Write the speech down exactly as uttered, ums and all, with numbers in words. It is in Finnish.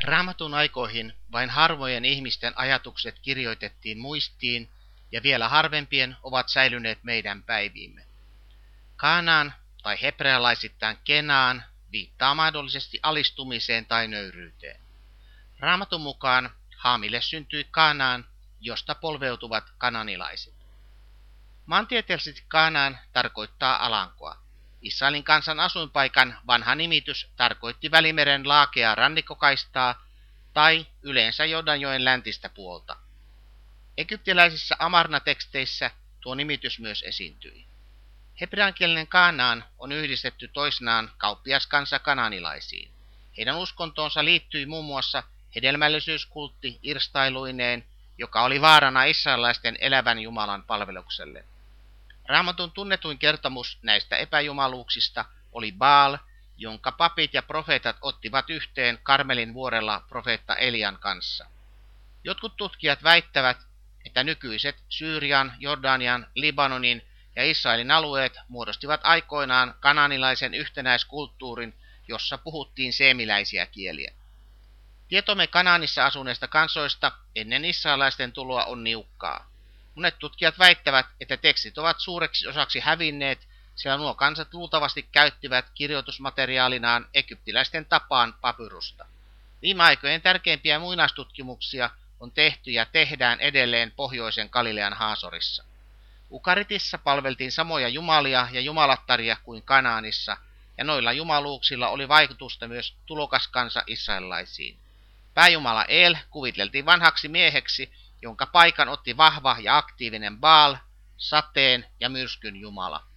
Raamatun aikoihin vain harvojen ihmisten ajatukset kirjoitettiin muistiin ja vielä harvempien ovat säilyneet meidän päiviimme. Kaanaan tai hebrealaisittain Kenaan viittaa mahdollisesti alistumiseen tai nöyryyteen. Raamatun mukaan Haamille syntyi Kaanaan, josta polveutuvat kananilaiset. Maantieteellisesti Kaanaan tarkoittaa alankoa. Israelin kansan asuinpaikan vanha nimitys tarkoitti Välimeren laakeaa rannikkokaistaa tai yleensä Jordanjoen läntistä puolta. Egyptiläisissä Amarna-teksteissä tuo nimitys myös esiintyi. Hebreankielinen Kaanaan on yhdistetty toisinaan kauppiaskansa kananilaisiin. Heidän uskontoonsa liittyi muun muassa hedelmällisyyskultti irstailuineen, joka oli vaarana israelaisten elävän Jumalan palvelukselle. Raamatun tunnetuin kertomus näistä epäjumaluuksista oli Baal, jonka papit ja profeetat ottivat yhteen Karmelin vuorella profeetta Elian kanssa. Jotkut tutkijat väittävät, että nykyiset Syyrian, Jordanian, Libanonin ja Israelin alueet muodostivat aikoinaan kananilaisen yhtenäiskulttuurin, jossa puhuttiin seemiläisiä kieliä. Tietomme Kanaanissa asuneista kansoista ennen israelaisten tuloa on niukkaa. Monet tutkijat väittävät, että tekstit ovat suureksi osaksi hävinneet, sillä nuo kansat luultavasti käyttivät kirjoitusmateriaalinaan egyptiläisten tapaan papyrusta. Viime aikojen tärkeimpiä muinaistutkimuksia on tehty ja tehdään edelleen pohjoisen Galilean Haasorissa. Ukaritissa palveltiin samoja jumalia ja jumalattaria kuin Kanaanissa, ja noilla jumaluuksilla oli vaikutusta myös tulokaskansa israelaisiin. Pääjumala El kuviteltiin vanhaksi mieheksi, jonka paikan otti vahva ja aktiivinen Baal, sateen ja myrskyn jumala.